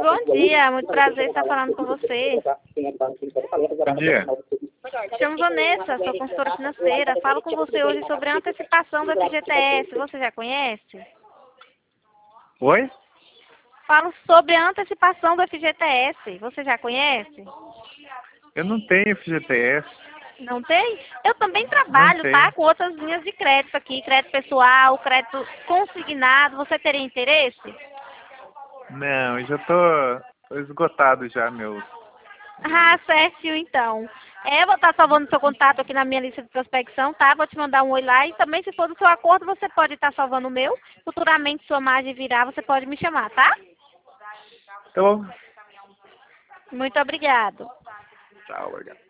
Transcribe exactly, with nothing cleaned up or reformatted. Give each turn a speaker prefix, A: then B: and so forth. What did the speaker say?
A: Bom dia, muito prazer estar falando com você.
B: Bom dia.
A: Me chamo Vanessa, sou consultora financeira. Falo com você hoje sobre a antecipação do F G T S. Você já conhece?
B: Oi?
A: Falo sobre a antecipação do F G T S. Você já conhece?
B: Eu não tenho F G T S.
A: Não tem? Eu também
B: Não
A: trabalho,
B: tenho.
A: tá? Com outras linhas de crédito aqui. Crédito pessoal, crédito consignado. Você teria interesse?
B: Não, eu já tô, tô esgotado já, meu.
A: Ah, certo, então. É, eu vou estar salvando seu contato aqui na minha lista de prospecção, tá? Vou te mandar um oi lá e também, se for do seu acordo, você pode estar salvando o meu. Futuramente, sua margem virar, você pode me chamar, tá?
B: Tá bom.
A: Muito obrigado.
B: Tchau, obrigado.